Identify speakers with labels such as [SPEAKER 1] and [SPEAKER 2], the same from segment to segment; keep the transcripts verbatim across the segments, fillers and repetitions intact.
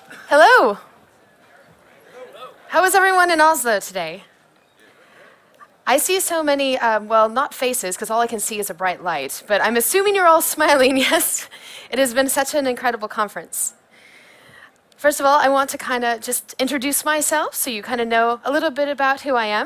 [SPEAKER 1] Hello. How is everyone in Oslo today? I see so many, um, well, not faces, because all I can see is a bright light, but I'm assuming you're all smiling, yes? It has been such an incredible conference. First of all, I want to kind of just introduce myself so you kind of know a little bit about who I am.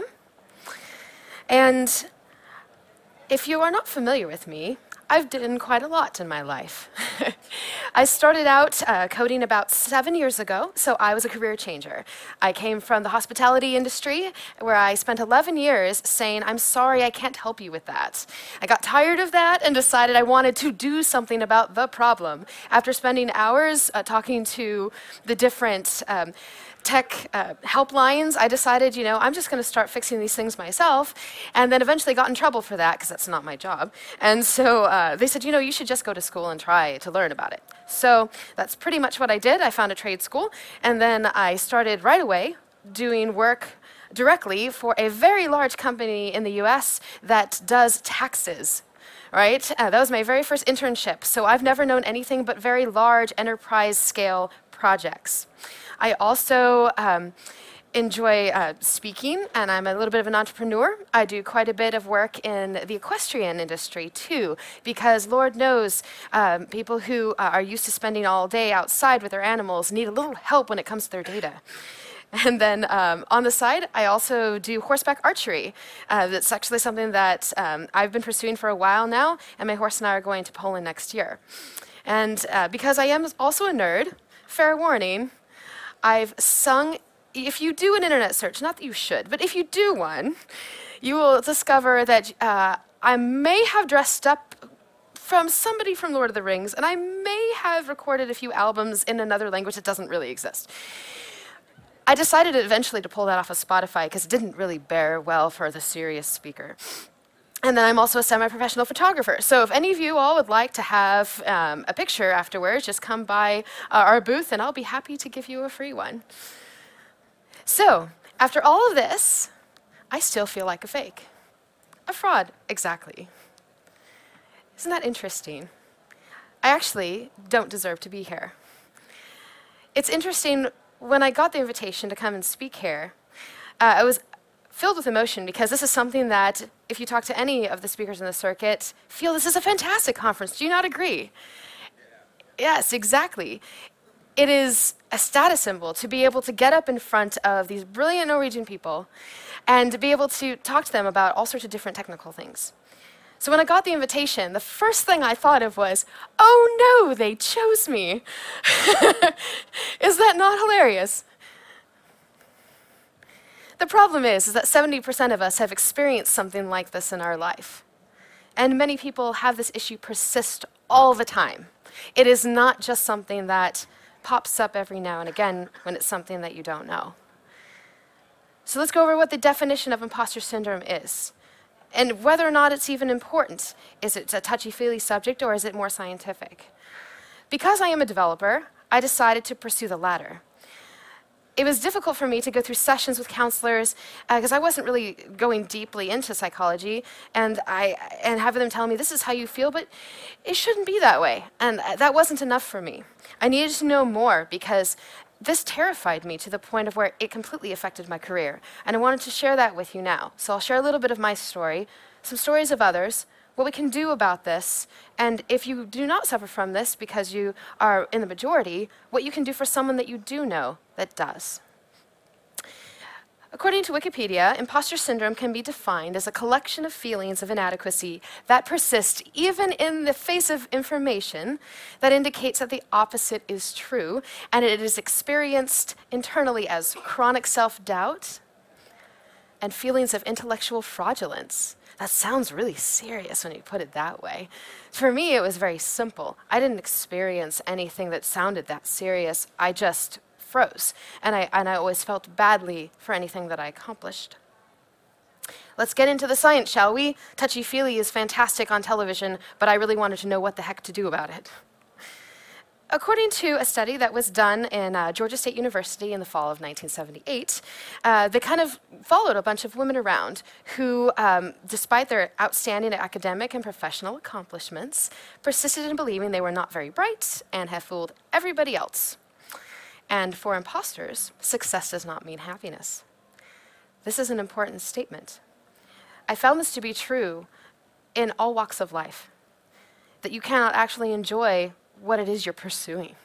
[SPEAKER 1] And if you are not familiar with me, I've done quite a lot in my life. I started out uh, coding about seven years ago, so I was a career changer. I came from the hospitality industry, where I spent eleven years saying, I'm sorry, I can't help you with that. I got tired of that and decided I wanted to do something about the problem. After spending hours uh, talking to the different um, tech uh, helplines, I decided, you know, I'm just going to start fixing these things myself, and then eventually got in trouble for that because that's not my job. And so uh, they said, you know, you should just go to school and try to learn about it. So that's pretty much what I did. I found a trade school, and then I started right away doing work directly for a very large company in the U S that does taxes. Right? Uh, that was my very first internship. So I've never known anything but very large enterprise scale projects. I also um, enjoy uh, speaking, and I'm a little bit of an entrepreneur. I do quite a bit of work in the equestrian industry, too, because Lord knows um, people who uh, are used to spending all day outside with their animals need a little help when it comes to their data. And then um, on the side, I also do horseback archery. Uh, that's actually something that um, I've been pursuing for a while now, and my horse and I are going to Poland next year. And uh, because I am also a nerd, fair warning, I've sung, if you do an internet search, not that you should, but if you do one, you will discover that uh, I may have dressed up from somebody from Lord of the Rings, and I may have recorded a few albums in another language that doesn't really exist. I decided eventually to pull that off of Spotify because it didn't really bear well for the serious speaker. And then I'm also a semi-professional photographer. So if any of you all would like to have um, a picture afterwards, just come by uh, our booth and I'll be happy to give you a free one. So after all of this, I still feel like a fake. A fraud, exactly. Isn't that interesting? I actually don't deserve to be here. It's interesting, when I got the invitation to come and speak here, uh, I was filled with emotion because this is something that, if you talk to any of the speakers in the circuit, feel this is a fantastic conference. Do you not agree? Yeah. Yes, exactly. It is a status symbol to be able to get up in front of these brilliant Norwegian people and to be able to talk to them about all sorts of different technical things. So when I got the invitation, the first thing I thought of was, oh no, they chose me. Is that not hilarious? The problem is, is that seventy percent of us have experienced something like this in our life. And many people have this issue persist all the time. It is not just something that pops up every now and again when it's something that you don't know. So let's go over what the definition of imposter syndrome is, and whether or not it's even important. Is it a touchy-feely subject, or is it more scientific? Because I am a developer, I decided to pursue the latter. It was difficult for me to go through sessions with counselors because uh, I wasn't really going deeply into psychology, and I and having them tell me this is how you feel, but it shouldn't be that way, and that wasn't enough for me. I needed to know more because this terrified me to the point of where it completely affected my career, and I wanted to share that with you now. So I'll share a little bit of my story, some stories of others, what we can do about this, and if you do not suffer from this because you are in the majority, what you can do for someone that you do know that does. According to Wikipedia, imposter syndrome can be defined as a collection of feelings of inadequacy that persist even in the face of information that indicates that the opposite is true, and it is experienced internally as chronic self-doubt and feelings of intellectual fraudulence. That sounds really serious when you put it that way. For me, it was very simple. I didn't experience anything that sounded that serious. I just froze, and I, and I always felt badly for anything that I accomplished. Let's get into the science, shall we? Touchy-feely is fantastic on television, but I really wanted to know what the heck to do about it. According to a study that was done in uh, Georgia State University in the fall of nineteen seventy-eight, uh, they kind of followed a bunch of women around who, um, despite their outstanding academic and professional accomplishments, persisted in believing they were not very bright and had fooled everybody else. And for imposters, success does not mean happiness. This is an important statement. I found this to be true in all walks of life, that you cannot actually enjoy what it is you're pursuing.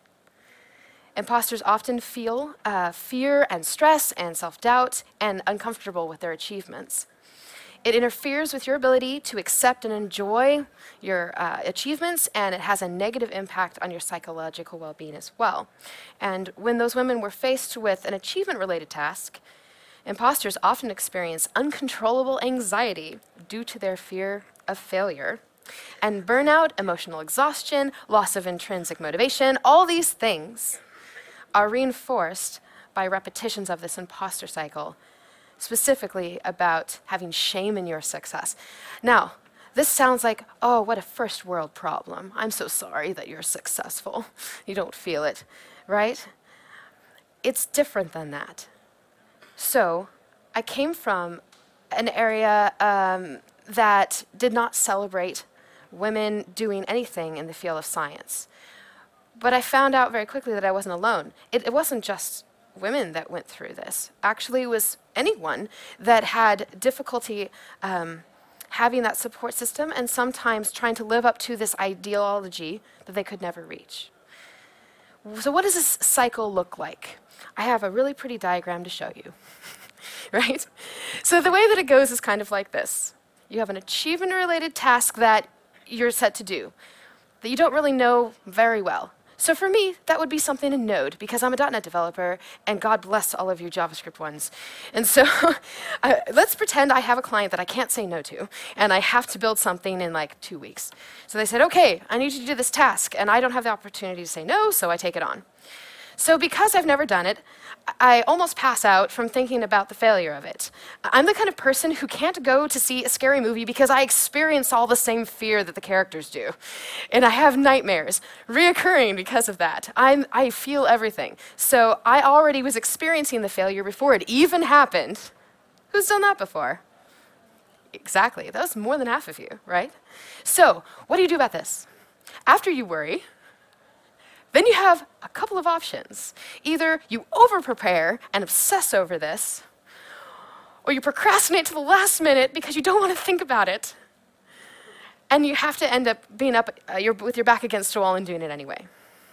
[SPEAKER 1] Imposters often feel uh, fear and stress and self-doubt and uncomfortable with their achievements. It interferes with your ability to accept and enjoy your uh, achievements, and it has a negative impact on your psychological well-being as well. And when those women were faced with an achievement-related task, imposters often experience uncontrollable anxiety due to their fear of failure. And burnout, emotional exhaustion, loss of intrinsic motivation, all these things are reinforced by repetitions of this imposter cycle, specifically about having shame in your success. Now, this sounds like, oh, what a first world problem. I'm so sorry that you're successful. You don't feel it, right? It's different than that. So, I came from an area um, that did not celebrate women doing anything in the field of science. But I found out very quickly that I wasn't alone. It, it wasn't just women that went through this. Actually, it was anyone that had difficulty um, having that support system and sometimes trying to live up to this ideology that they could never reach. So what does this cycle look like? I have a really pretty diagram to show you, right? So the way that it goes is kind of like this. You have an achievement-related task that you're set to do that you don't really know very well. So for me, that would be something in Node, because I'm a .dot net developer, and God bless all of you JavaScript ones. And so uh, let's pretend I have a client that I can't say no to, and I have to build something in like two weeks. So they said, okay, I need you to do this task, and I don't have the opportunity to say no, so I take it on. So because I've never done it, I almost pass out from thinking about the failure of it. I'm the kind of person who can't go to see a scary movie because I experience all the same fear that the characters do. And I have nightmares, reoccurring because of that. I'm, I feel everything. So I already was experiencing the failure before it even happened. Who's done that before? Exactly. That was more than half of you, right? So what do you do about this? After you worry, then you have a couple of options. Either you over-prepare and obsess over this, or you procrastinate to the last minute because you don't want to think about it, and you have to end up being up uh, your, with your back against a wall and doing it anyway.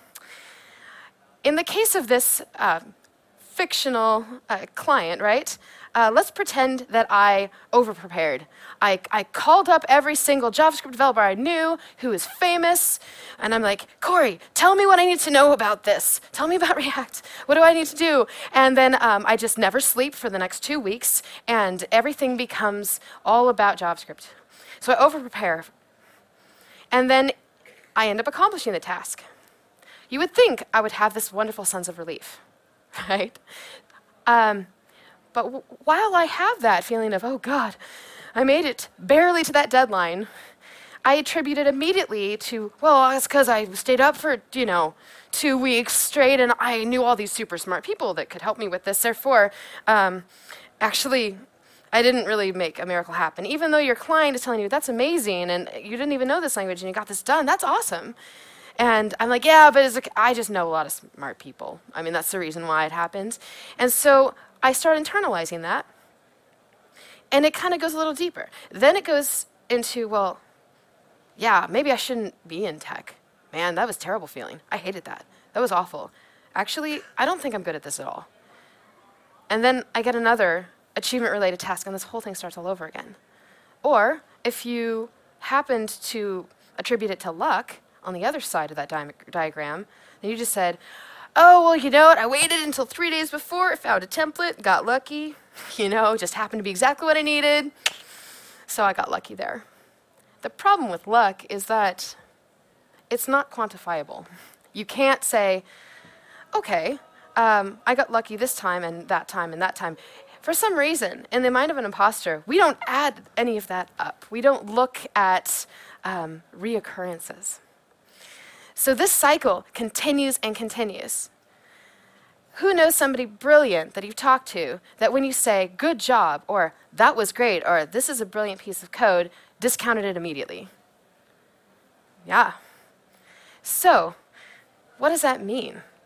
[SPEAKER 1] In the case of this uh, fictional uh, client, right, uh, let's pretend that I over-prepared. I, I called up every single JavaScript developer I knew who is famous, and I'm like, Corey, tell me what I need to know about this. Tell me about React. What do I need to do? And then um, I just never sleep for the next two weeks, and everything becomes all about JavaScript. So I over-prepare, and then I end up accomplishing the task. You would think I would have this wonderful sense of relief, right? Um, but w- while I have that feeling of, oh God, I made it barely to that deadline, I attribute it immediately to, well, it's because I stayed up for, you know, two weeks straight and I knew all these super smart people that could help me with this. Therefore, um, actually, I didn't really make a miracle happen. Even though your client is telling you, that's amazing, and you didn't even know this language and you got this done, that's awesome. And I'm like, yeah, but it's like, I just know a lot of smart people. I mean, that's the reason why it happens. And so I start internalizing that. And it kind of goes a little deeper. Then it goes into, well, yeah, maybe I shouldn't be in tech. Man, that was a terrible feeling. I hated that. That was awful. Actually, I don't think I'm good at this at all. And then I get another achievement-related task, and this whole thing starts all over again. Or if you happened to attribute it to luck on the other side of that di- diagram, then you just said, oh, well, you know what? I waited until three days before, found a template, got lucky, you know, just happened to be exactly what I needed, so I got lucky there. The problem with luck is that it's not quantifiable. You can't say, okay, um, I got lucky this time and that time and that time. For some reason, in the mind of an imposter, we don't add any of that up. We don't look at um, reoccurrences. So this cycle continues and continues. Who knows somebody brilliant that you've talked to that when you say, good job, or that was great, or this is a brilliant piece of code, discounted it immediately? Yeah. So, what does that mean?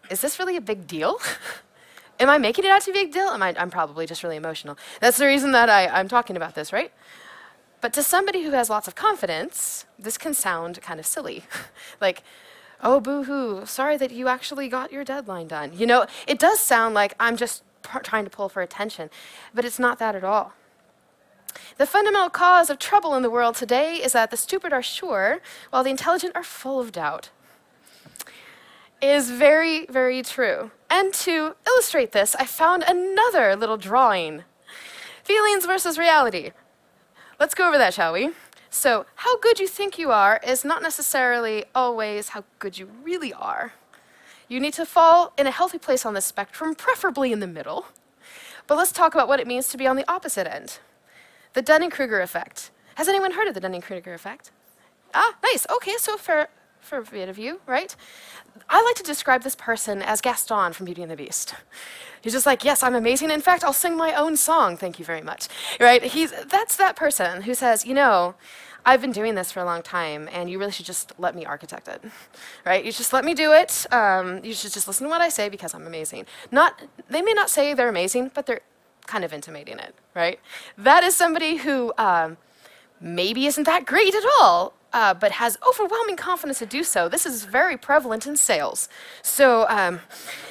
[SPEAKER 1] is this really a big deal? Am I making it out to be a big deal? Am I, I'm probably just really emotional. That's the reason that I, I'm talking about this, right? But to somebody who has lots of confidence, this can sound kind of silly. Like, oh, boo-hoo, sorry that you actually got your deadline done. You know, it does sound like I'm just pr- trying to pull for attention, but it's not that at all. The fundamental cause of trouble in the world today is that the stupid are sure, while the intelligent are full of doubt. It is very, very true. And to illustrate this, I found another little drawing. Feelings versus reality. Let's go over that, shall we? So, how good you think you are is not necessarily always how good you really are. You need to fall in a healthy place on the spectrum, preferably in the middle. But let's talk about what it means to be on the opposite end. The Dunning-Kruger effect. Has anyone heard of the Dunning-Kruger effect? Ah, nice. Okay, so for, for a bit of you, right? I like to describe this person as Gaston from Beauty and the Beast. He's just like, yes, I'm amazing. In fact, I'll sing my own song. Thank you very much. Right? He's, that's that person who says, you know, I've been doing this for a long time, and you really should just let me architect it. Right? You just let me do it. Um, you should just listen to what I say because I'm amazing. Not, they may not say they're amazing, but they're kind of intimating it. Right? That is somebody who um, maybe isn't that great at all, uh, but has overwhelming confidence to do so. This is very prevalent in sales. So, um,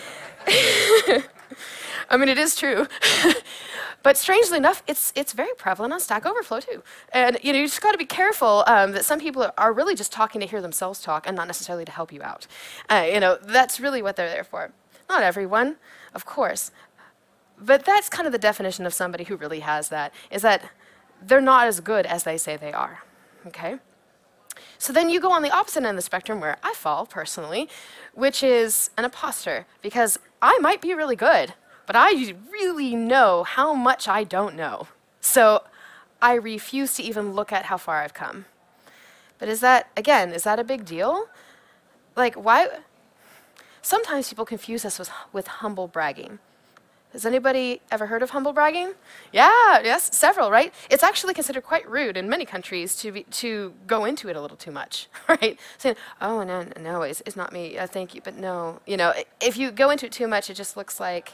[SPEAKER 1] I mean, it is true. But strangely enough, it's it's very prevalent on Stack Overflow too. And you know, you just got to be careful um, that some people are really just talking to hear themselves talk and not necessarily to help you out. Uh, you know, that's really what they're there for. Not everyone, of course. But that's kind of the definition of somebody who really has that, is that they're not as good as they say they are. Okay? So then you go on the opposite end of the spectrum where I fall, personally, which is an imposter, because I might be really good, but I really know how much I don't know. So I refuse to even look at how far I've come. But is that, again, is that a big deal? Like, why? Sometimes people confuse us with, with humble bragging. Has anybody ever heard of humble bragging? Yeah, yes, several, right? It's actually considered quite rude in many countries to be, to go into it a little too much, right? Saying, oh, no, no, it's, it's not me, uh, thank you, but no. You know, if you go into it too much, it just looks like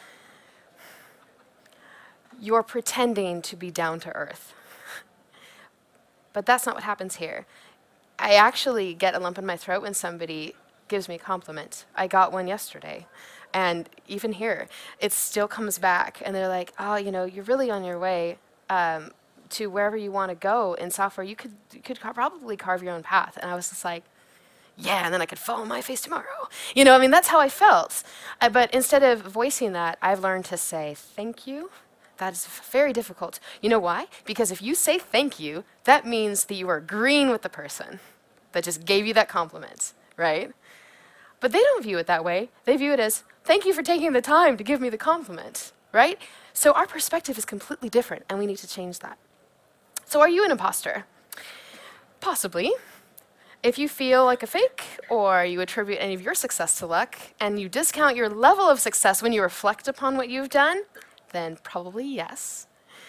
[SPEAKER 1] you're pretending to be down to earth. But that's not what happens here. I actually get a lump in my throat when somebody gives me a compliment. I got one yesterday. And even here, it still comes back. And they're like, oh, you know, you're really on your way um, to wherever you want to go in software. You could, you could ca- probably carve your own path. And I was just like, yeah, and then I could fall on my face tomorrow. You know, I mean, that's how I felt. Uh, but instead of voicing that, I've learned to say thank you. That is very difficult. You know why? Because if you say thank you, that means that you are agreeing with the person that just gave you that compliment, right? But they don't view it that way. They view it as, thank you for taking the time to give me the compliment, right? So our perspective is completely different, and we need to change that. So are you an imposter? Possibly. If you feel like a fake, or you attribute any of your success to luck, and you discount your level of success when you reflect upon what you've done, then probably yes.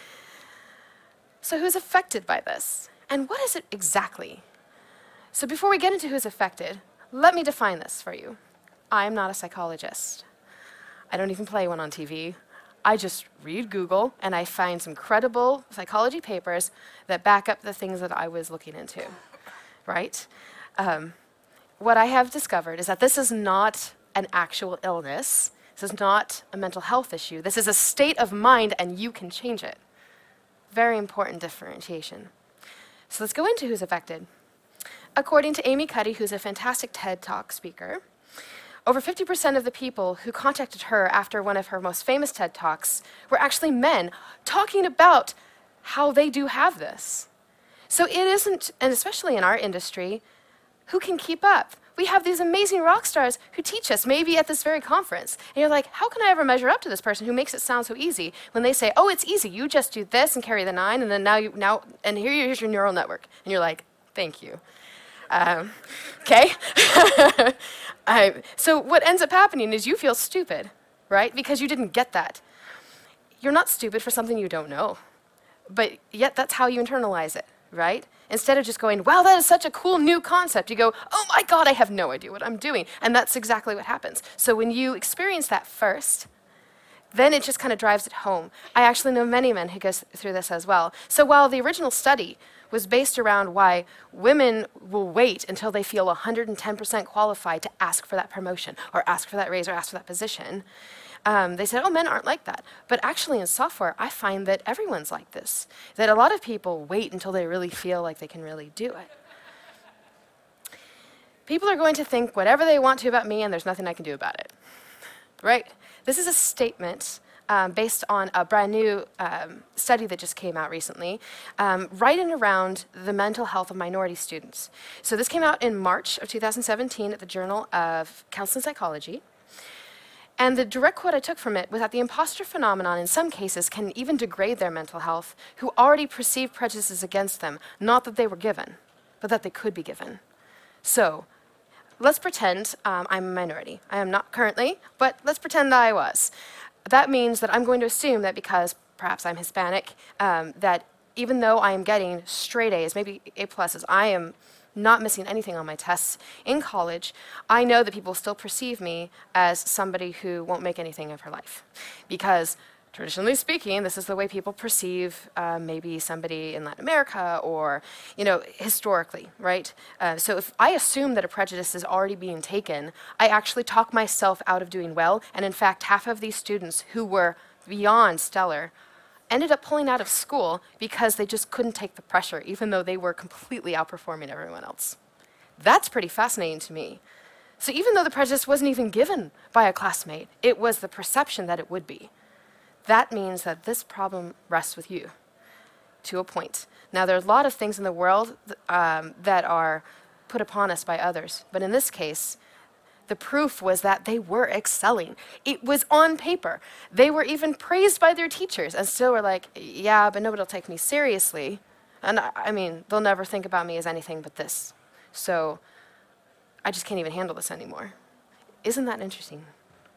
[SPEAKER 1] So who's affected by this? And what is it exactly? So before we get into who's affected, let me define this for you. I am not a psychologist. I don't even play one on T V. I just read Google and I find some credible psychology papers that back up the things that I was looking into, right? Um, what I have discovered is that this is not an actual illness. This is not a mental health issue. This is a state of mind and you can change it. Very important differentiation. So let's go into who's affected. According to Amy Cuddy, who's a fantastic TED Talk speaker, over fifty percent of the people who contacted her after one of her most famous TED Talks were actually men talking about how they do have this. So it isn't, and especially in our industry, who can keep up? We have these amazing rock stars who teach us, maybe at this very conference. And you're like, how can I ever measure up to this person who makes it sound so easy when they say, oh, it's easy, you just do this and carry the nine, and then now, you now, and here here's your neural network. And you're like, thank you. Um, okay? I, so what ends up happening is you feel stupid, right? Because you didn't get that. You're not stupid for something you don't know. But yet that's how you internalize it, right? Instead of just going, wow, that is such a cool new concept, you go, oh my God, I have no idea what I'm doing. And that's exactly what happens. So when you experience that first, then it just kind of drives it home. I actually know many men who go through this as well. So while the original study was based around why women will wait until they feel one hundred ten percent qualified to ask for that promotion or ask for that raise or ask for that position, um, they said, oh, men aren't like that. But actually in software, I find that everyone's like this, that a lot of people wait until they really feel like they can really do it. People are going to think whatever they want to about me, and there's nothing I can do about it, right? This is a statement um, based on a brand new um, study that just came out recently, um, right in around the mental health of minority students. So this came out in March of two thousand seventeen at the Journal of Counseling Psychology. And the direct quote I took from it was that the imposter phenomenon in some cases can even degrade their mental health who already perceive prejudices against them, not that they were given, but that they could be given. So let's pretend um, I'm a minority. I am not currently, but let's pretend that I was. That means that I'm going to assume that because perhaps I'm Hispanic, um, that even though I am getting straight A's, maybe A pluses, I am not missing anything on my tests in college, I know that people still perceive me as somebody who won't make anything of her life. Because traditionally speaking, this is the way people perceive uh, maybe somebody in Latin America or, you know, historically, right? Uh, so if I assume that a prejudice is already being taken, I actually talk myself out of doing well. And in fact, half of these students who were beyond stellar ended up pulling out of school because they just couldn't take the pressure, even though they were completely outperforming everyone else. That's pretty fascinating to me. So even though the prejudice wasn't even given by a classmate, it was the perception that it would be. That means that this problem rests with you, to a point. Now, there are a lot of things in the world th- um, that are put upon us by others, but in this case, the proof was that they were excelling. It was on paper. They were even praised by their teachers, and still were like, yeah, but nobody will take me seriously. And I, I mean, they'll never think about me as anything but this. So I just can't even handle this anymore. Isn't that interesting?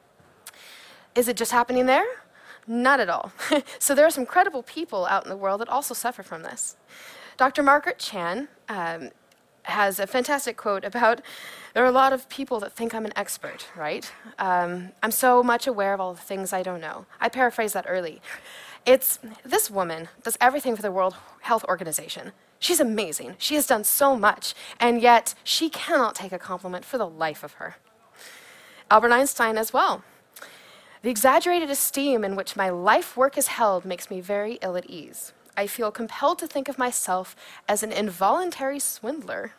[SPEAKER 1] Is it just happening there? Not at all. So there are some credible people out in the world that also suffer from this. Doctor Margaret Chan um, has a fantastic quote about, there are a lot of people that think I'm an expert, right? Um, I'm so much aware of all the things I don't know. I paraphrased that early. It's, this woman does everything for the World Health Organization. She's amazing. She has done so much, and yet she cannot take a compliment for the life of her. Albert Einstein as well. The exaggerated esteem in which my life work is held makes me very ill at ease. I feel compelled to think of myself as an involuntary swindler.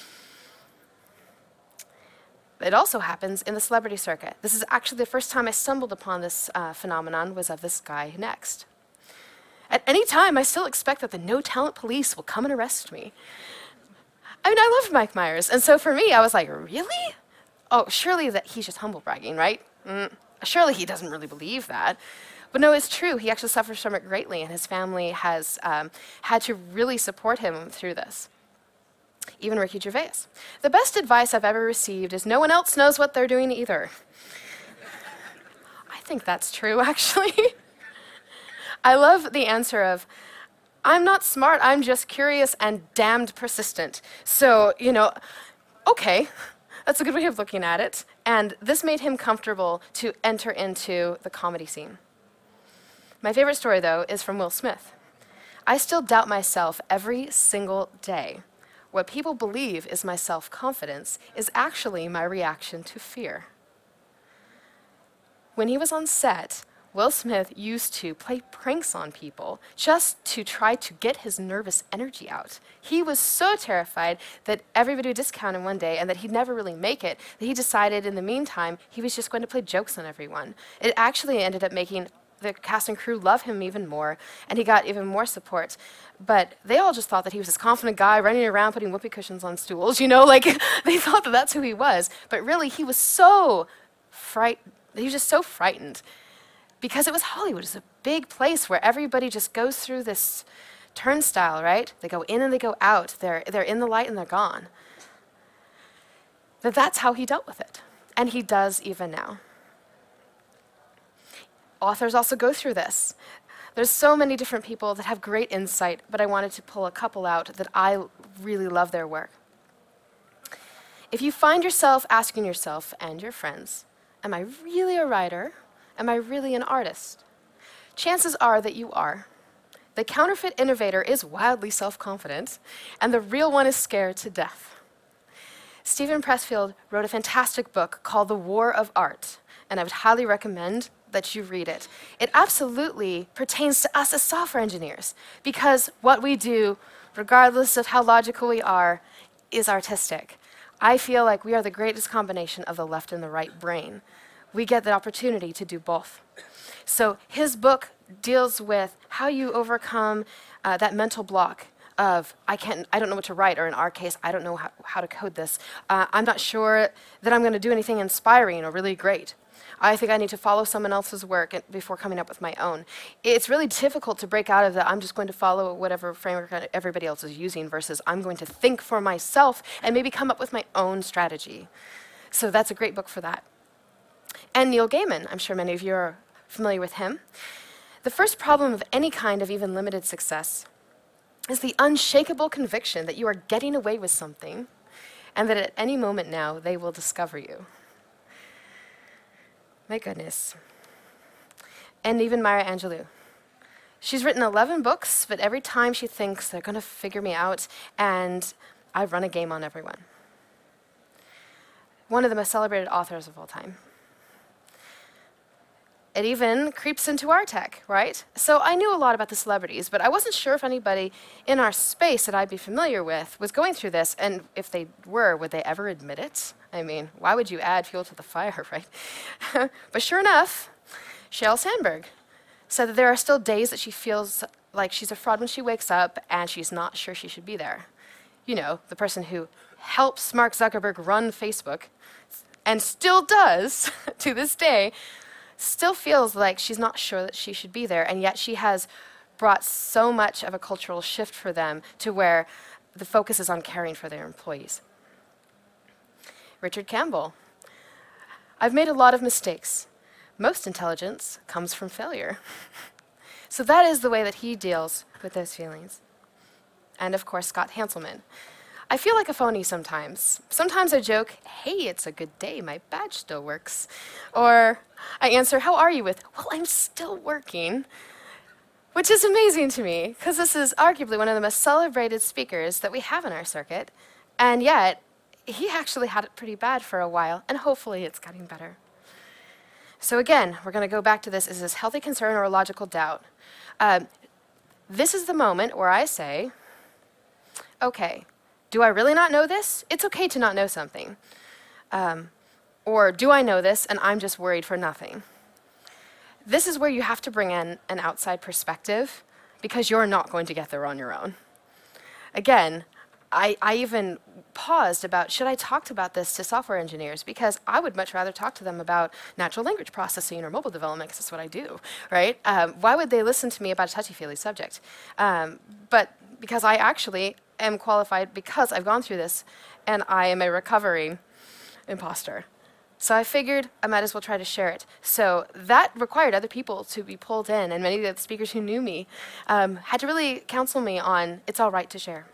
[SPEAKER 1] It also happens in the celebrity circuit. This is actually the first time I stumbled upon this uh, phenomenon was of this guy next. At any time, I still expect that the no-talent police will come and arrest me. I mean, I loved Mike Myers, and so for me, I was like, really? Oh, surely that he's just humble bragging, right? Mm, surely he doesn't really believe that. But no, it's true. He actually suffers from it greatly, and his family has um, had to really support him through this. Even Ricky Gervais. The best advice I've ever received is no one else knows what they're doing either. I think that's true, actually. I love the answer of, I'm not smart, I'm just curious and damned persistent. So, you know, okay, that's a good way of looking at it. And this made him comfortable to enter into the comedy scene. My favorite story, though, is from Will Smith. I still doubt myself every single day. What people believe is my self-confidence is actually my reaction to fear. When he was on set, Will Smith used to play pranks on people just to try to get his nervous energy out. He was so terrified that everybody would discount him one day and that he'd never really make it, that he decided in the meantime he was just going to play jokes on everyone. It actually ended up making the cast and crew love him even more, and he got even more support. But they all just thought that he was this confident guy running around putting whoopee cushions on stools, you know, like they thought that that's who he was. But really, he was so frightened. He was just so frightened because it was Hollywood. It's a big place where everybody just goes through this turnstile, right? They go in and they go out. They're, they're in the light and they're gone. That that's how he dealt with it. And he does even now. Authors also go through this. There's so many different people that have great insight, but I wanted to pull a couple out that I really love their work. If you find yourself asking yourself and your friends, am I really a writer? Am I really an artist? Chances are that you are. The counterfeit innovator is wildly self-confident, and the real one is scared to death. Stephen Pressfield wrote a fantastic book called The War of Art, and I would highly recommend that you read it. It absolutely pertains to us as software engineers, because what we do, regardless of how logical we are, is artistic. I feel like we are the greatest combination of the left and the right brain. We get the opportunity to do both. So his book deals with how you overcome uh, that mental block of, I can't, I don't know what to write, or in our case, I don't know how, how to code this. Uh, I'm not sure that I'm going to do anything inspiring or really great. I think I need to follow someone else's work before coming up with my own. It's really difficult to break out of that. I'm just going to follow whatever framework everybody else is using versus I'm going to think for myself and maybe come up with my own strategy. So that's a great book for that. And Neil Gaiman, I'm sure many of you are familiar with him. The first problem of any kind of even limited success is the unshakable conviction that you are getting away with something and that at any moment now they will discover you. My goodness. And even Maya Angelou. She's written eleven books, but every time she thinks they're going to figure me out, and I run a game on everyone. One of the most celebrated authors of all time. It even creeps into our tech, right? So I knew a lot about the celebrities, but I wasn't sure if anybody in our space that I'd be familiar with was going through this, and if they were, would they ever admit it? I mean, why would you add fuel to the fire, right? But sure enough, Sheryl Sandberg said that there are still days that she feels like she's a fraud when she wakes up and she's not sure she should be there. You know, the person who helps Mark Zuckerberg run Facebook, and still does to this day, still feels like she's not sure that she should be there, and yet she has brought so much of a cultural shift for them to where the focus is on caring for their employees. Richard Campbell. I've made a lot of mistakes. Most intelligence comes from failure. So that is the way that he deals with those feelings. And of course, Scott Hanselman. I feel like a phony sometimes. Sometimes I joke, hey, it's a good day, my badge still works. Or I answer, how are you with, well, I'm still working. Which is amazing to me, because this is arguably one of the most celebrated speakers that we have in our circuit. And yet, he actually had it pretty bad for a while, and hopefully it's getting better. So again, we're going to go back to this, is this healthy concern or a logical doubt? Um, this is the moment where I say, okay, do I really not know this? It's okay to not know something. Um, or do I know this and I'm just worried for nothing? This is where you have to bring in an outside perspective because you're not going to get there on your own. Again, I, I even paused about, should I talk about this to software engineers? Because I would much rather talk to them about natural language processing or mobile development, because that's what I do, right? Um, why would they listen to me about a touchy-feely subject? Um, but because I actually am qualified because I've gone through this, and I am a recovering imposter. So I figured I might as well try to share it. So that required other people to be pulled in, and many of the speakers who knew me um, had to really counsel me on it's all right to share.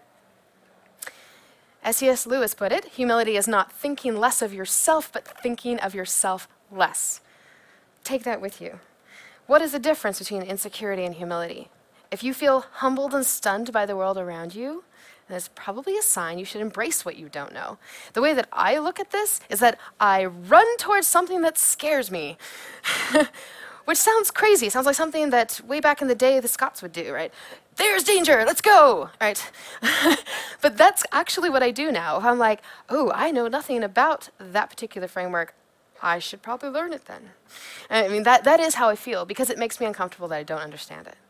[SPEAKER 1] As C S Lewis put it, humility is not thinking less of yourself, but thinking of yourself less. Take that with you. What is the difference between insecurity and humility? If you feel humbled and stunned by the world around you, that's probably a sign you should embrace what you don't know. The way that I look at this is that I run towards something that scares me, which sounds crazy. It sounds like something that way back in the day the Scots would do, right? There's danger, let's go, right? But that's actually what I do now. I'm like, oh, I know nothing about that particular framework. I should probably learn it then. I mean, that, that is how I feel because it makes me uncomfortable that I don't understand it.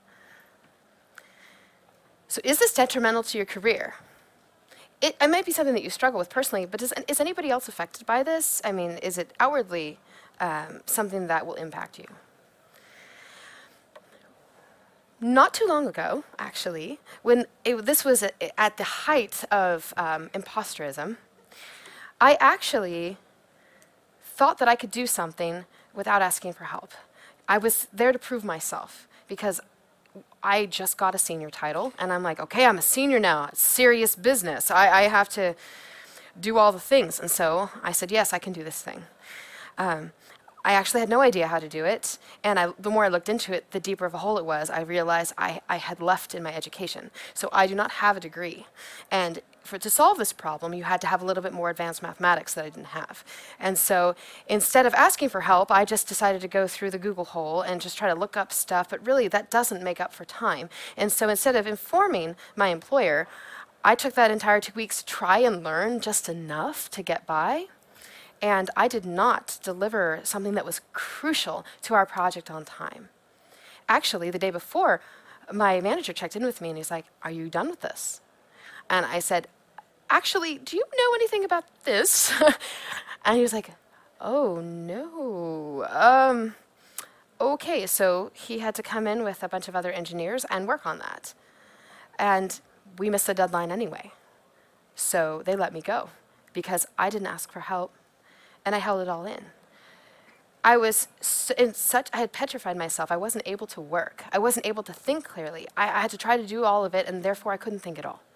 [SPEAKER 1] So is this detrimental to your career? It, it might be something that you struggle with personally, but does, is anybody else affected by this? I mean, is it outwardly um, something that will impact you? Not too long ago, actually, when it, this was a, at the height of um, imposterism, I actually thought that I could do something without asking for help. I was there to prove myself because I just got a senior title, and I'm like, okay, I'm a senior now. It's serious business. I, I have to do all the things. And so I said, yes, I can do this thing. Um, I actually had no idea how to do it, and I, the more I looked into it, the deeper of a hole it was. I realized I, I had left in my education. So I do not have a degree. And for to solve this problem, you had to have a little bit more advanced mathematics that I didn't have. And so instead of asking for help, I just decided to go through the Google hole and just try to look up stuff, but really that doesn't make up for time. And so instead of informing my employer, I took that entire two weeks to try and learn just enough to get by. And I did not deliver something that was crucial to our project on time. Actually, the day before, my manager checked in with me and he's like, "Are you done with this?" And I said, "Actually, do you know anything about this?" And he was like, "Oh, no. Um, okay." So he had to come in with a bunch of other engineers and work on that. And we missed the deadline anyway. So they let me go because I didn't ask for help. And I held it all in. I was in such, I had petrified myself. I wasn't able to work. I wasn't able to think clearly. I, I had to try to do all of it, and therefore I couldn't think at all.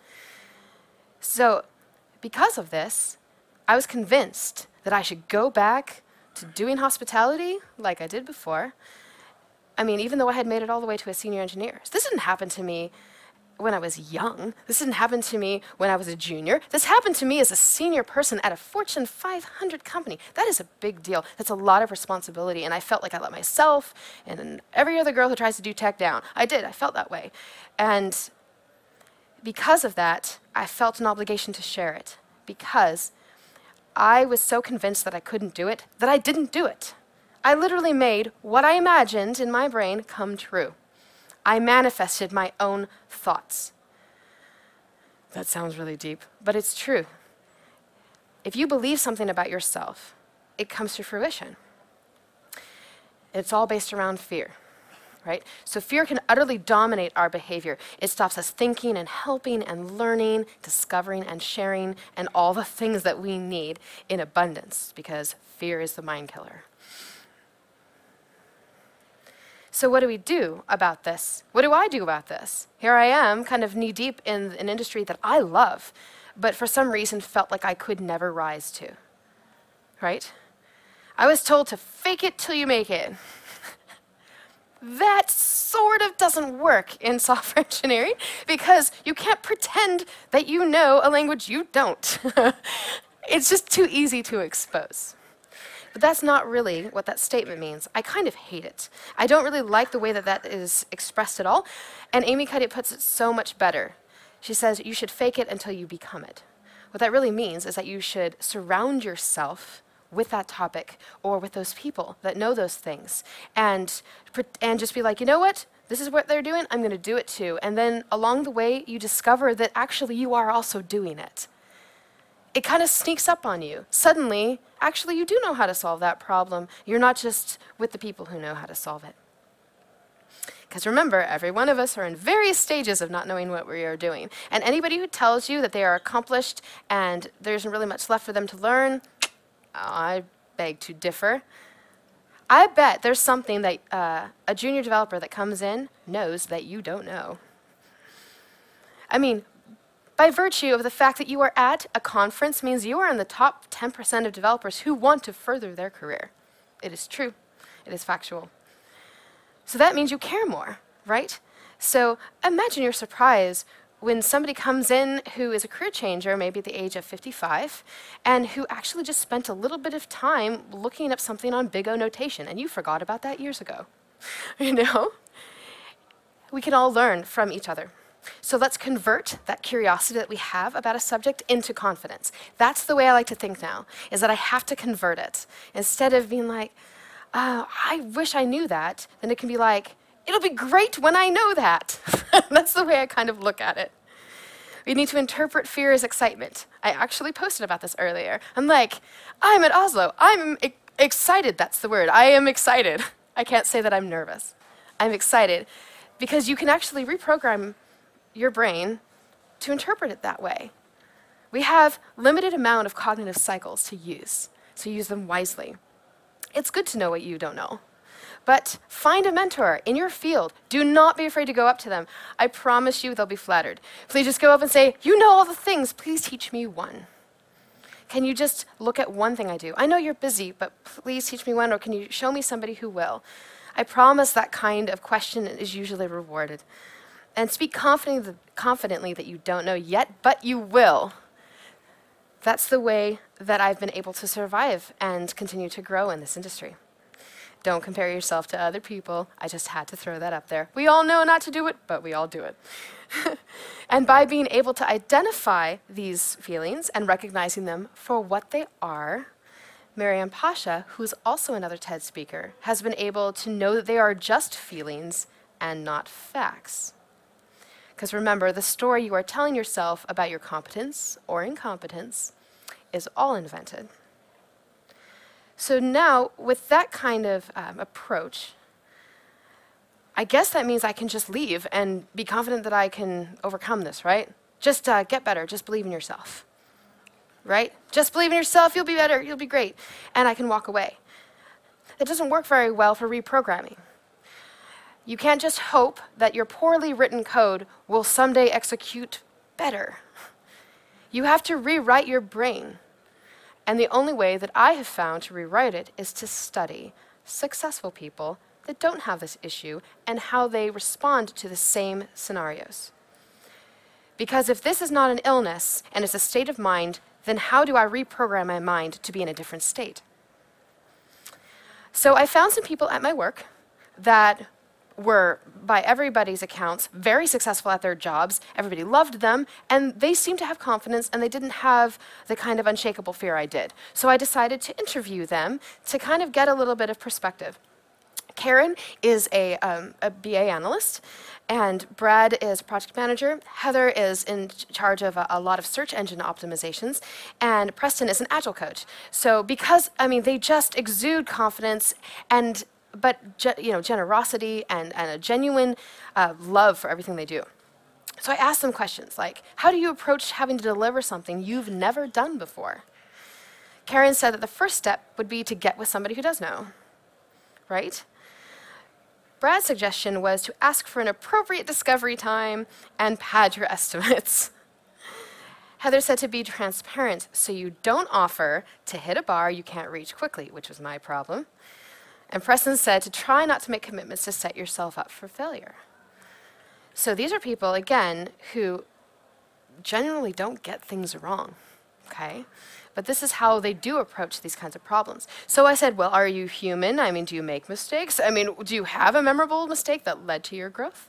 [SPEAKER 1] So because of this, I was convinced that I should go back to doing hospitality like I did before. I mean, even though I had made it all the way to a senior engineer. So this didn't happen to me when I was young. This didn't happen to me when I was a junior. This happened to me as a senior person at a Fortune five hundred company. That is a big deal. That's a lot of responsibility, and I felt like I let myself and every other girl who tries to do tech down. I did. I felt that way. And because of that, I felt an obligation to share it because I was so convinced that I couldn't do it that I didn't do it. I literally made what I imagined in my brain come true. I manifested my own thoughts. That sounds really deep, but it's true. If you believe something about yourself, it comes to fruition. It's all based around fear, right? So fear can utterly dominate our behavior. It stops us thinking and helping and learning, discovering and sharing, and all the things that we need in abundance, because fear is the mind killer. So what do we do about this? What do I do about this? Here I am, kind of knee-deep in an industry that I love, but for some reason felt like I could never rise to, right? I was told to fake it till you make it. That sort of doesn't work in software engineering because you can't pretend that you know a language you don't. It's just too easy to expose. But that's not really what that statement means. I kind of hate it. I don't really like the way that that is expressed at all. And Amy Cuddy puts it so much better. She says, you should fake it until you become it. What that really means is that you should surround yourself with that topic or with those people that know those things and, and just be like, you know what? This is what they're doing. I'm going to do it too. And then along the way, you discover that actually you are also doing it. It kind of sneaks up on you. Suddenly, actually, you do know how to solve that problem. You're not just with the people who know how to solve it. Because remember, every one of us are in various stages of not knowing what we are doing. And anybody who tells you that they are accomplished and there isn't really much left for them to learn, I beg to differ. I bet there's something that uh, a junior developer that comes in knows that you don't know. I mean, by virtue of the fact that you are at a conference means you are in the top ten percent of developers who want to further their career. It is true. It is factual. So that means you care more, right? So imagine your surprise when somebody comes in who is a career changer, maybe at the age of fifty-five, and who actually just spent a little bit of time looking up something on Big O notation, and you forgot about that years ago. You know? We can all learn from each other. So let's convert that curiosity that we have about a subject into confidence. That's the way I like to think now, is that I have to convert it. Instead of being like, oh, I wish I knew that, then it can be like, it'll be great when I know that. That's the way I kind of look at it. We need to interpret fear as excitement. I actually posted about this earlier. I'm like, I'm at Oslo. I'm e- excited. That's the word. I am excited. I can't say that I'm nervous. I'm excited because you can actually reprogram your brain to interpret it that way. We have limited amount of cognitive cycles to use, so use them wisely. It's good to know what you don't know, But find a mentor in your field. Do not be afraid to go up to them. I promise you they'll be flattered. Please just go up and say, you know all the things, please teach me one. Can you just look at one thing I do? I know you're busy, but please teach me one, or can you show me somebody who will? I promise that kind of question is usually rewarded. And speak confidently, confidently that you don't know yet, but you will. That's the way that I've been able to survive and continue to grow in this industry. Don't compare yourself to other people. I just had to throw that up there. We all know not to do it, but we all do it. And by being able to identify these feelings and recognizing them for what they are, Mariam Pasha, who's also another TED speaker, has been able to know that they are just feelings and not facts. Because remember, the story you are telling yourself about your competence or incompetence is all invented. So now, with that kind of um, approach, I guess that means I can just leave and be confident that I can overcome this, right? Just uh, get better, just believe in yourself, right? Just believe in yourself, you'll be better, you'll be great, and I can walk away. That doesn't work very well for reprogramming. You can't just hope that your poorly written code will someday execute better. You have to rewrite your brain. And the only way that I have found to rewrite it is to study successful people that don't have this issue and how they respond to the same scenarios. Because if this is not an illness and it's a state of mind, then how do I reprogram my mind to be in a different state? So I found some people at my work that were, by everybody's accounts, very successful at their jobs. Everybody loved them, and they seemed to have confidence, and they didn't have the kind of unshakable fear I did. So I decided to interview them to kind of get a little bit of perspective. Karen is a, um, a B A analyst, and Brad is project manager. Heather is in charge of a, a lot of search engine optimizations, and Preston is an agile coach. So because, I mean, they just exude confidence and but ge- you know, generosity and, and a genuine uh, love for everything they do. So I asked them questions like, how do you approach having to deliver something you've never done before? Karen said that the first step would be to get with somebody who does know, right? Brad's suggestion was to ask for an appropriate discovery time and pad your estimates. Heather said to be transparent so you don't offer to hit a bar you can't reach quickly, which was my problem. And Preston said to try not to make commitments to set yourself up for failure. So these are people, again, who generally don't get things wrong, okay? But this is how they do approach these kinds of problems. So I said, well, are you human? I mean, do you make mistakes? I mean, do you have a memorable mistake that led to your growth?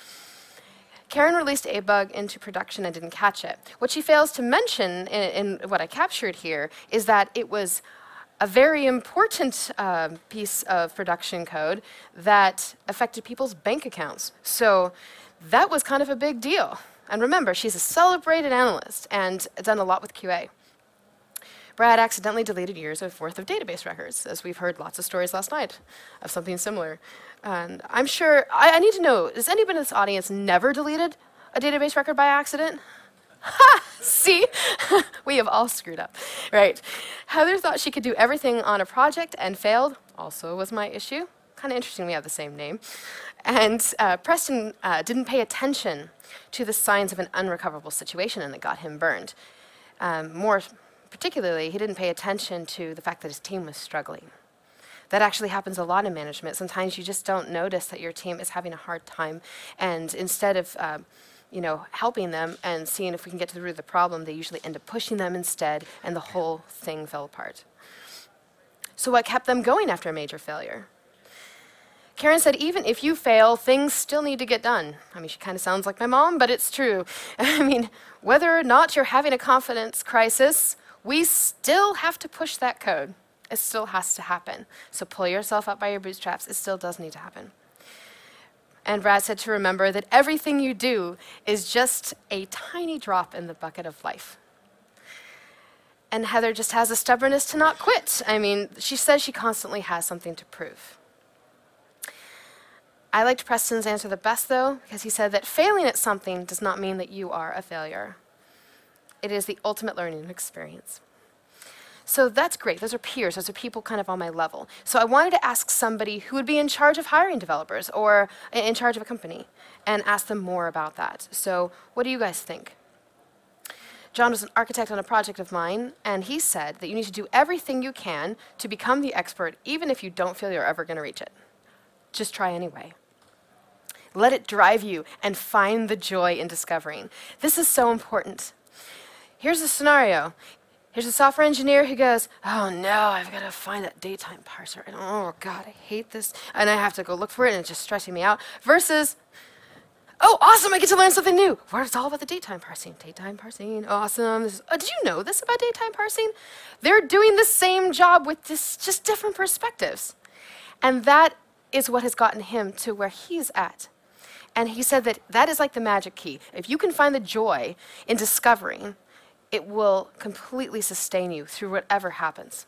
[SPEAKER 1] Karen released a bug into production and didn't catch it. What she fails to mention in, in what I captured here is that it was a very important uh, piece of production code that affected people's bank accounts. So that was kind of a big deal. And remember, she's a celebrated analyst and done a lot with Q A. Brad accidentally deleted years of worth of database records, as we've heard lots of stories last night of something similar. And I'm sure, I, I need to know, has anybody in this audience never deleted a database record by accident? Ha! See? We have all screwed up, right? Heather thought she could do everything on a project and failed. Also was my issue. Kind of interesting we have the same name. And uh, Preston uh, didn't pay attention to the signs of an unrecoverable situation, and it got him burned. Um, more particularly, he didn't pay attention to the fact that his team was struggling. That actually happens a lot in management. Sometimes you just don't notice that your team is having a hard time, and instead of uh, you know, helping them and seeing if we can get to the root of the problem, they usually end up pushing them instead, and the whole thing fell apart. So what kept them going after a major failure? Karen said, even if you fail, things still need to get done. I mean, she kind of sounds like my mom, but it's true. I mean, whether or not you're having a confidence crisis, we still have to push that code. It still has to happen. So pull yourself up by your bootstraps. It still does need to happen. And Brad said to remember that everything you do is just a tiny drop in the bucket of life. And Heather just has a stubbornness to not quit. I mean, she says she constantly has something to prove. I liked Preston's answer the best, though, because he said that failing at something does not mean that you are a failure. It is the ultimate learning experience. So that's great. Those are peers. Those are people kind of on my level. So I wanted to ask somebody who would be in charge of hiring developers or in charge of a company and ask them more about that. So what do you guys think? John was an architect on a project of mine, and he said that you need to do everything you can to become the expert, even if you don't feel you're ever going to reach it. Just try anyway. Let it drive you and find the joy in discovering. This is so important. Here's a scenario. Here's a software engineer who goes, oh no, I've got to find that datetime parser. And oh God, I hate this. And I have to go look for it and it's just stressing me out. Versus, oh, awesome, I get to learn something new. What it's all about the datetime parsing. Datetime parsing, awesome. This is, oh, did you know this about datetime parsing? They're doing the same job with this, just different perspectives. And that is what has gotten him to where he's at. And he said that that is like the magic key. If you can find the joy in discovering, it will completely sustain you through whatever happens.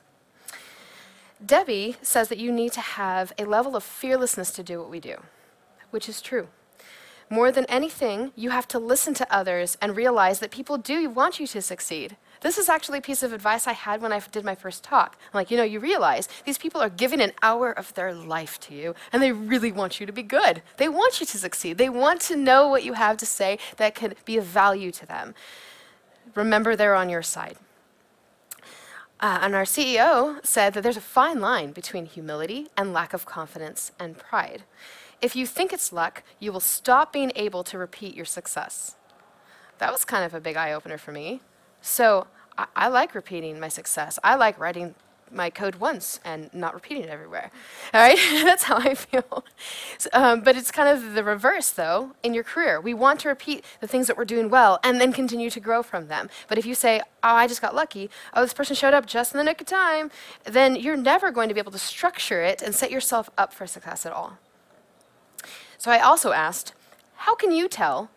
[SPEAKER 1] Debbie says that you need to have a level of fearlessness to do what we do, which is true. More than anything, you have to listen to others and realize that people do want you to succeed. This is actually a piece of advice I had when I did my first talk. I'm like, you know, you realize these people are giving an hour of their life to you, and they really want you to be good. They want you to succeed. They want to know what you have to say that could be of value to them. Remember, they're on your side. Uh, and our C E O said that there's a fine line between humility and lack of confidence and pride. If you think it's luck, you will stop being able to repeat your success. That was kind of a big eye-opener for me. So I, I like repeating my success. I like writing my code once and not repeating it everywhere. All right? That's how I feel. So, um, but it's kind of the reverse, though, in your career. We want to repeat the things that we're doing well and then continue to grow from them. But if you say, oh, I just got lucky, oh, this person showed up just in the nick of time, then you're never going to be able to structure it and set yourself up for success at all. So I also asked, how can you tell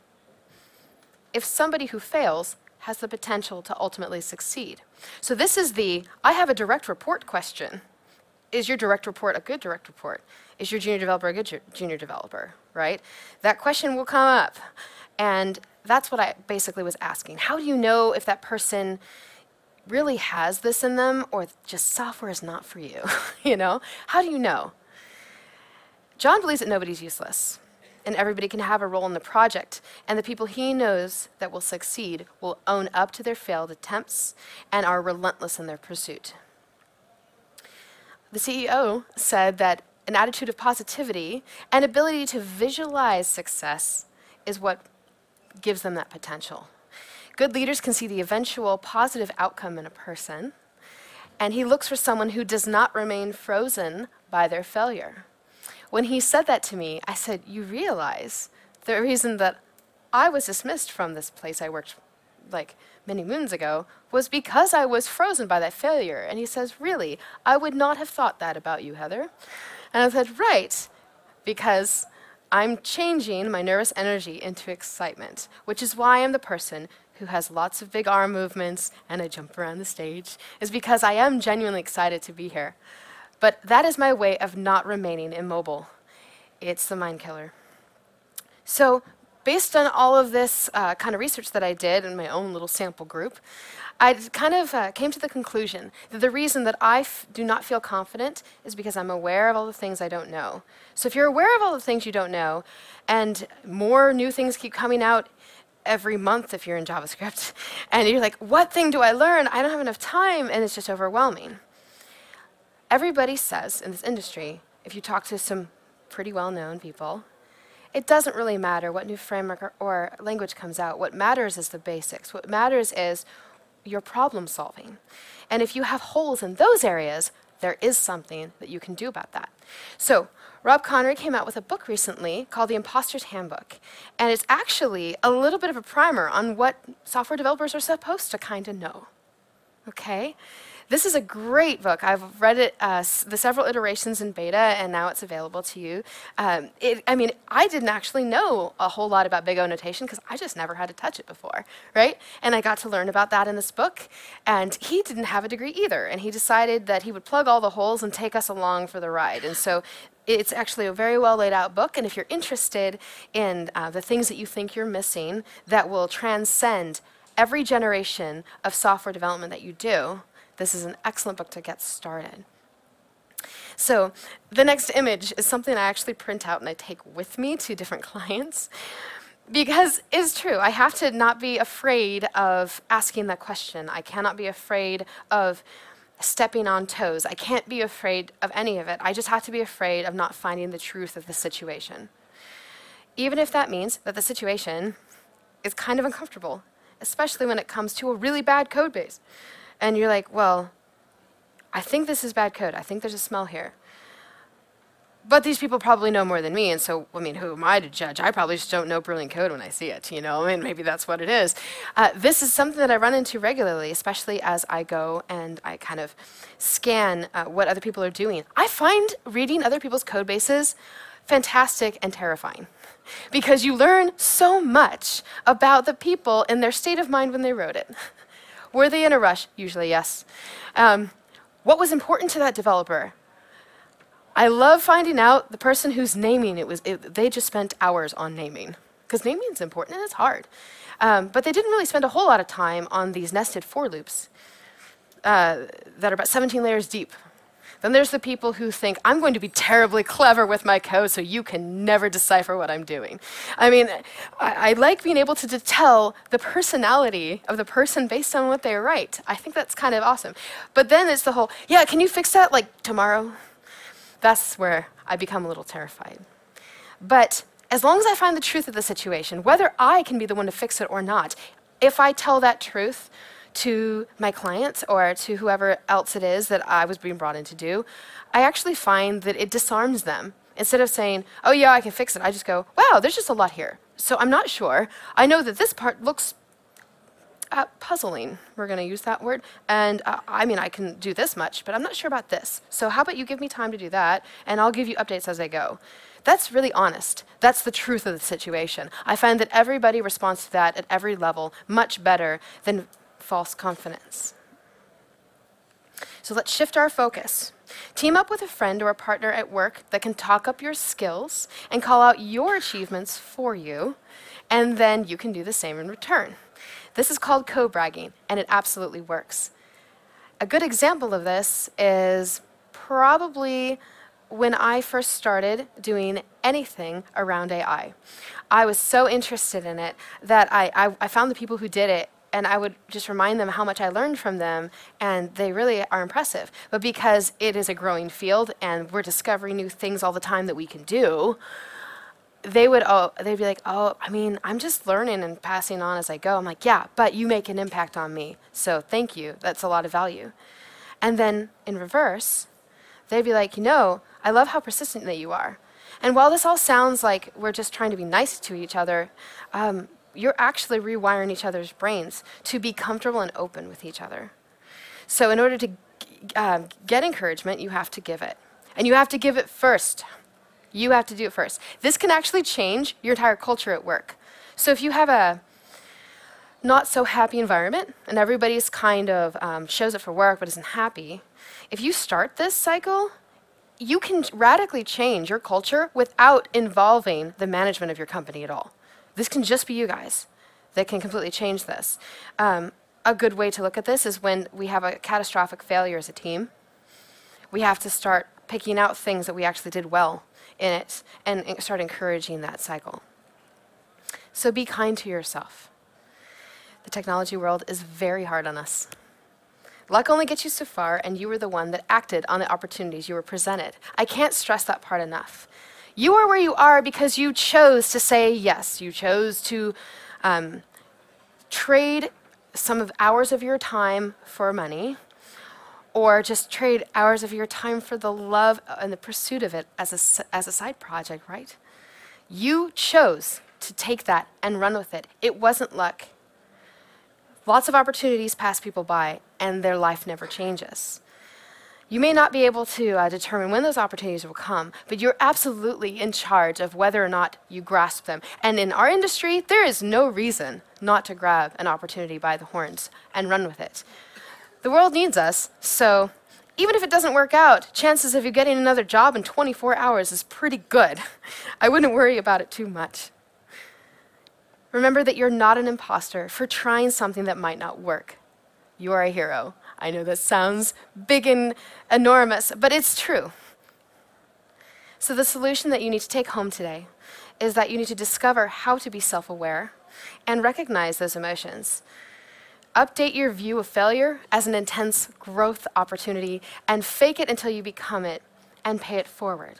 [SPEAKER 1] if somebody who fails has the potential to ultimately succeed? So this is the, I have a direct report question. Is your direct report a good direct report? Is your junior developer a good ju- junior developer, right? That question will come up. And that's what I basically was asking. How do you know if that person really has this in them or just software is not for you? You know? How do you know? John believes that nobody's useless, and everybody can have a role in the project, and the people he knows that will succeed will own up to their failed attempts and are relentless in their pursuit. The C E O said that an attitude of positivity and ability to visualize success is what gives them that potential. Good leaders can see the eventual positive outcome in a person, and he looks for someone who does not remain frozen by their failure. When he said that to me, I said, you realize the reason that I was dismissed from this place I worked like many moons ago was because I was frozen by that failure. And he says, really, I would not have thought that about you, Heather. And I said, right, because I'm changing my nervous energy into excitement, which is why I'm the person who has lots of big arm movements and I jump around the stage, is because I am genuinely excited to be here. But that is my way of not remaining immobile. It's the mind killer. So based on all of this uh, kind of research that I did in my own little sample group, I kind of uh, came to the conclusion that the reason that I f- do not feel confident is because I'm aware of all the things I don't know. So if you're aware of all the things you don't know, and more new things keep coming out every month if you're in JavaScript, and you're like, what thing do I learn? I don't have enough time, and it's just overwhelming. Everybody says in this industry, if you talk to some pretty well-known people, it doesn't really matter what new framework or, or language comes out. What matters is the basics. What matters is your problem solving. And if you have holes in those areas, there is something that you can do about that. So Rob Connery came out with a book recently called The Imposter's Handbook. And it's actually a little bit of a primer on what software developers are supposed to kind of know. Okay? This is a great book. I've read it, uh, s- the several iterations in beta, and now it's available to you. Um, it, I mean, I didn't actually know a whole lot about Big O notation because I just never had to touch it before, right? And I got to learn about that in this book. And he didn't have a degree either, and he decided that he would plug all the holes and take us along for the ride. And so it's actually a very well laid out book, and if you're interested in uh, the things that you think you're missing that will transcend every generation of software development that you do, This is an excellent book to get started. So the next image is something I actually print out and I take with me to different clients. Because it's true, I have to not be afraid of asking that question. I cannot be afraid of stepping on toes. I can't be afraid of any of it. I just have to be afraid of not finding the truth of the situation. Even if that means that the situation is kind of uncomfortable, especially when it comes to a really bad code base. And you're like, well, I think this is bad code. I think there's a smell here. But these people probably know more than me, and so, I mean, who am I to judge? I probably just don't know brilliant code when I see it, you know, and maybe that's what it is. Uh, this is something that I run into regularly, especially as I go and I kind of scan uh, what other people are doing. I find reading other people's code bases fantastic and terrifying, because you learn so much about the people and their state of mind when they wrote it. Were they in a rush? Usually, yes. Um, what was important to that developer? I love finding out the person who's naming it was, it, they just spent hours on naming, because naming is important and it's hard. Um, but they didn't really spend a whole lot of time on these nested for loops uh, that are about seventeen layers deep. Then there's the people who think, I'm going to be terribly clever with my code so you can never decipher what I'm doing. I mean, I, I like being able to tell the personality of the person based on what they write. I think that's kind of awesome. But then it's the whole, yeah, can you fix that like tomorrow? That's where I become a little terrified. But as long as I find the truth of the situation, whether I can be the one to fix it or not, if I tell that truth to my clients or to whoever else it is that I was being brought in to do, I actually find that it disarms them. Instead of saying, oh yeah, I can fix it, I just go, wow, there's just a lot here. So I'm not sure. I know that this part looks Uh, puzzling, we're going to use that word, and uh, I mean, I can do this much, but I'm not sure about this. So how about you give me time to do that, and I'll give you updates as I go. That's really honest. That's the truth of the situation. I find that everybody responds to that at every level much better than false confidence. So let's shift our focus. Team up with a friend or a partner at work that can talk up your skills and call out your achievements for you, and then you can do the same in return. This is called co-bragging, and it absolutely works. A good example of this is probably when I first started doing anything around A I. I was so interested in it that I, I, I found the people who did it, and I would just remind them how much I learned from them, and they really are impressive. But because it is a growing field, and we're discovering new things all the time that we can do, they would, oh, they'd be like, oh, I mean, I'm just learning and passing on as I go. I'm like, yeah, but you make an impact on me, so thank you. That's a lot of value. And then in reverse, they'd be like, you know, I love how persistent that you are. And while this all sounds like we're just trying to be nice to each other, um, you're actually rewiring each other's brains to be comfortable and open with each other. So in order to uh, get encouragement, you have to give it. And you have to give it first. You have to do it first. This can actually change your entire culture at work. So if you have a not so happy environment and everybody's kind of um, shows up for work but isn't happy, if you start this cycle, you can radically change your culture without involving the management of your company at all. This can just be you guys that can completely change this. Um, a good way to look at this is when we have a catastrophic failure as a team, we have to start picking out things that we actually did well in it and start encouraging that cycle. So be kind to yourself. The technology world is very hard on us. Luck only gets you so far, and you were the one that acted on the opportunities you were presented. I can't stress that part enough. You are where you are because you chose to say yes. You chose to um, trade some of hours of your time for money, or just trade hours of your time for the love and the pursuit of it as a, as a side project, right? You chose to take that and run with it. It wasn't luck. Lots of opportunities pass people by, and their life never changes. You may not be able to uh, determine when those opportunities will come, but you're absolutely in charge of whether or not you grasp them. And in our industry, there is no reason not to grab an opportunity by the horns and run with it. The world needs us, so even if it doesn't work out, chances of you getting another job in twenty-four hours is pretty good. I wouldn't worry about it too much. Remember that you're not an imposter for trying something that might not work. You are a hero. I know that sounds big and enormous, but it's true. So the solution that you need to take home today is that you need to discover how to be self-aware and recognize those emotions. Update your view of failure as an intense growth opportunity and fake it until you become it and pay it forward.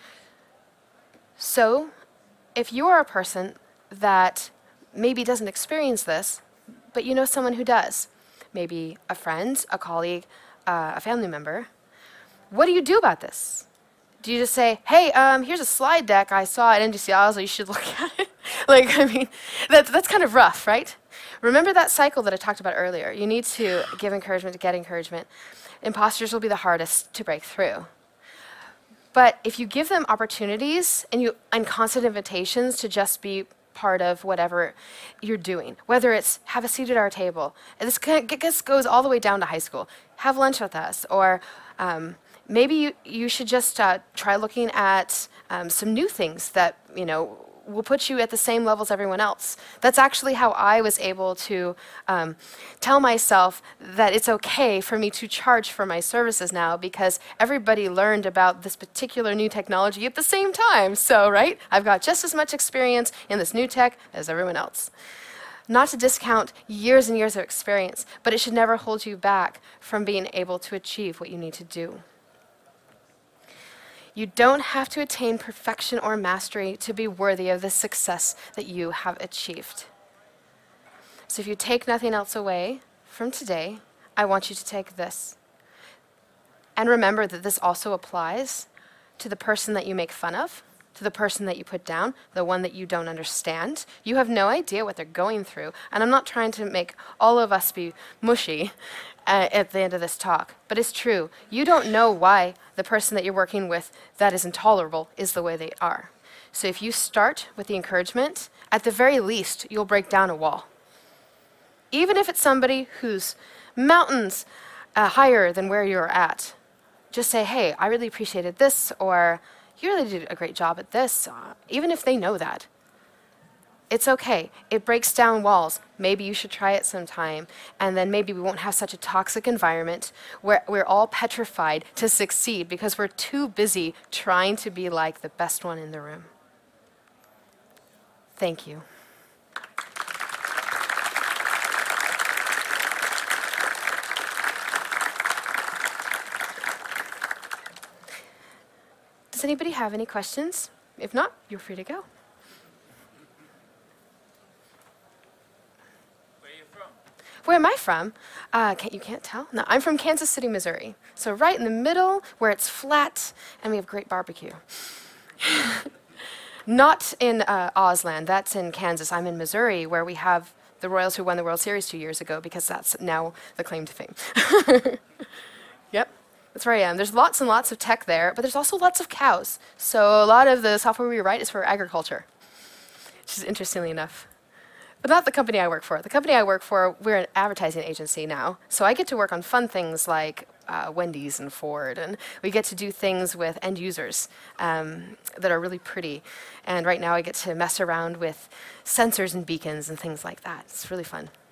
[SPEAKER 1] So, if you are a person that maybe doesn't experience this, but you know someone who does, maybe a friend, a colleague, uh, a family member, what do you do about this? Do you just say, hey, um, here's a slide deck I saw at N G C Oslo, you should look at it? Like, I mean, that, that's kind of rough, right? Remember that cycle that I talked about earlier. You need to give encouragement to get encouragement. Imposters will be the hardest to break through. But if you give them opportunities and, you, and constant invitations to just be part of whatever you're doing, whether it's have a seat at our table, and this, kind of, this goes all the way down to high school, have lunch with us, or um, maybe you, you should just uh, try looking at um, some new things that, you know, will put you at the same level as everyone else. That's actually how I was able to um, tell myself that it's okay for me to charge for my services now, because everybody learned about this particular new technology at the same time. So, right, I've got just as much experience in this new tech as everyone else. Not to discount years and years of experience, but it should never hold you back from being able to achieve what you need to do. You don't have to attain perfection or mastery to be worthy of the success that you have achieved. So if you take nothing else away from today, I want you to take this. And remember that this also applies to the person that you make fun of, to the person that you put down, the one that you don't understand. You have no idea what they're going through. And I'm not trying to make all of us be mushy uh, at the end of this talk, but it's true. You don't know why the person that you're working with that is intolerable is the way they are. So if you start with the encouragement, at the very least, you'll break down a wall. Even if it's somebody who's mountains uh, higher than where you're at, just say, hey, I really appreciated this, or you really did a great job at this, uh, even if they know that. It's okay. It breaks down walls. Maybe you should try it sometime, and then maybe we won't have such a toxic environment where we're all petrified to succeed because we're too busy trying to be like the best one in the room. Thank you. Does anybody have any questions? If not, you're free to go.
[SPEAKER 2] Where are you from?
[SPEAKER 1] Where am I from? Uh, can't, you can't tell? No, I'm from Kansas City, Missouri. So right in the middle where it's flat and we have great barbecue. Not in uh, Ozland, that's in Kansas. I'm in Missouri where we have the Royals who won the World Series two years ago, because that's now the claim to fame. Yep. That's where I am. There's lots and lots of tech there, but there's also lots of cows. So a lot of the software we write is for agriculture, which is interestingly enough. But not the company I work for. The company I work for, we're an advertising agency now. So I get to work on fun things like uh, Wendy's and Ford, and we get to do things with end users um, that are really pretty. And right now I get to mess around with sensors and beacons and things like that. It's really fun.